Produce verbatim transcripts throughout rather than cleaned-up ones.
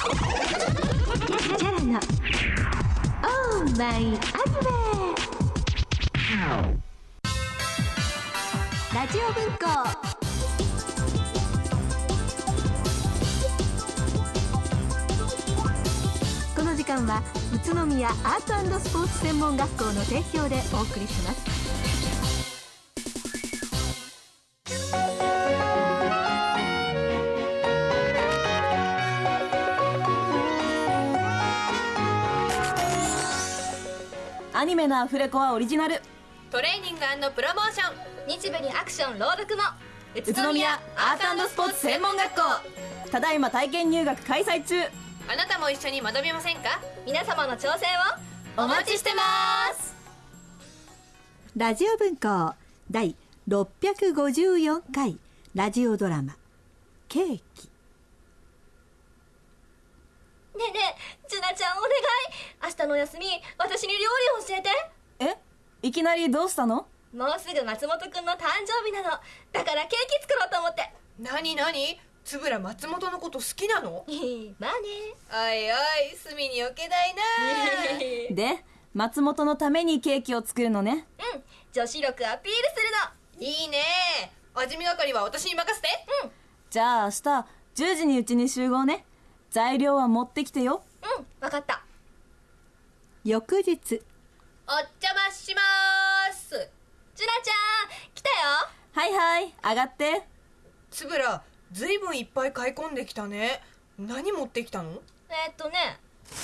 チャラのオーマイアニメラジオ文庫。この時間は宇都宮アート&スポーツ専門学校の提供でお送りします。 アニメのアフレコはオリジナル、 トレーニング&プロモーション、 日舞にアクション朗読も。 宇都宮アート&スポーツ専門学校。 ただいま体験入学開催中。 あなたも一緒に学びませんか？ 皆様の挑戦をお待ちしてます。 ラジオ文庫だいろっぴゃくごじゅうよんかいラジオドラマケーキ。 ねえねえ、ジュナちゃんお願い。明日のお休み、私に料理を教えて。 え、いきなりどうしたの？ もうすぐ松本くんの誕生日なの。だからケーキ作ろうと思って。 なになに？つぶら松本のこと好きなの？ まあね。 おいおい、隅に置けないなで、松本のためにケーキを作るのね。 うん、女子力アピールするの。いいね。味見係は私に任せて。 うん。 じゃあ明日じゅうじにうちに集合ね。材料は持ってきてよ。 うん、わかった。 翌日。 お邪魔しまーす。 ジュナちゃん来たよ。 はいはい、上がって。 つぶら、ずいぶんいっぱい買い込んできたね。何持ってきたの？ えー、っとね。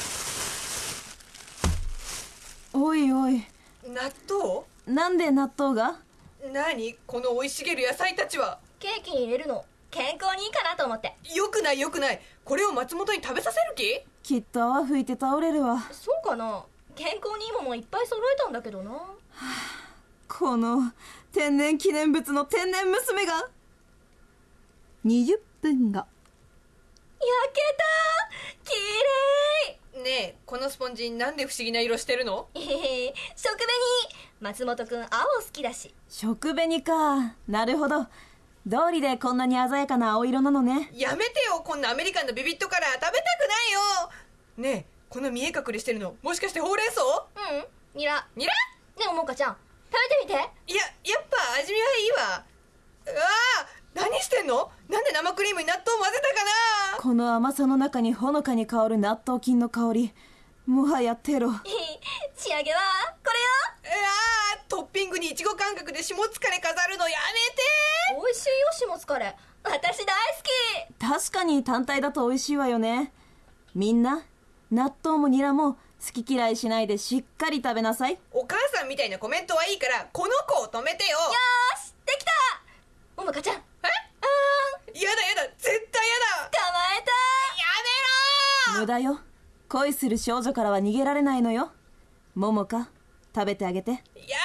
おいおい、 納豆？ なんで納豆が？ 何この生い茂る野菜たちは。 ケーキに入れるの健康にいいかなと思って。 よくないよくない。これを松本に食べさせる気？ きっと泡吹いて倒れるわ。 そうかな。健康にいいものいっぱい揃えたんだけどな。はあ、この天然記念物の天然娘が。 にじゅっぷんご。 焼けた。きれい。 ねえ、このスポンジなんで不思議な色してるの？ えへへ、食紅。松本くん青好きだし。 食紅か。なるほど。道理でこんなに鮮やかな青色なのね。 やめてよ、こんなアメリカンのビビットカラー食べたくないよ。ねえ、この見え隠れしてるのもしかしてほうれん草？ うん、ニラ。 ニラ？ ねえ、ももかちゃん食べてみて。 いや、やっぱ味見はいいわ。うわあ、何してんの？なんで生クリームに納豆混ぜたかな。 この甘さの中にほのかに香る納豆菌の香り、もはやテロ。 仕上げはこれよ。 うわあ、トッピングにいちご感覚で下疲れ飾るのやめて。 美味しいよ、下疲れ。私大好き。 確かに単体だと美味しいわよね。みんな納豆もニラも好き嫌いしないでしっかり食べなさい。 お母さんみたいなコメントはいいからこの子を止めてよ。 よーし、できた。ももかちゃん。え？ あー、やだやだ、絶対やだ。 捕まえた。 やめろー。 無駄よ。恋する少女からは逃げられないのよ。ももか、食べてあげて。やだ、 やめろ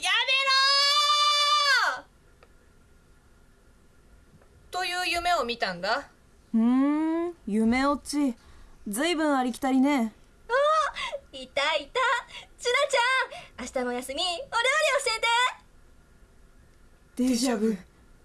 ーという夢を見たんだ。 うーん、夢落ち。ずいぶんありきたりね。 あー、いたいた。ちなちゃん、明日のお休みお料理教えて。 デジャブ。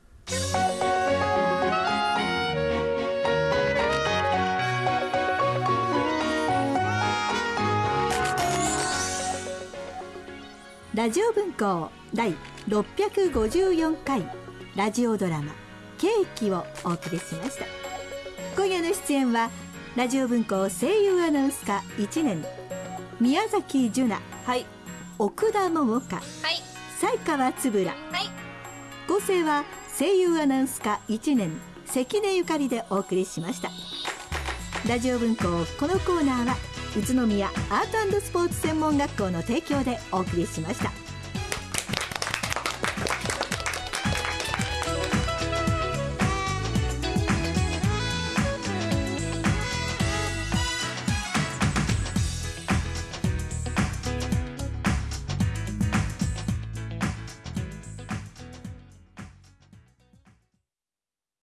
ラジオ文庫だいろっぴゃくごじゅうよんかいラジオドラマケーキをお送りしました。今夜の出演はラジオ文庫声優アナウンス科いちねん宮崎樹奈、 はい、 奥田桃香、 はい、 才川つぶら、 はい、 合成は声優アナウンス科いちねん関根ゆかりでお送りしました。ラジオ文庫このコーナーは宇都宮アート&スポーツ専門学校の提供でお送りしました。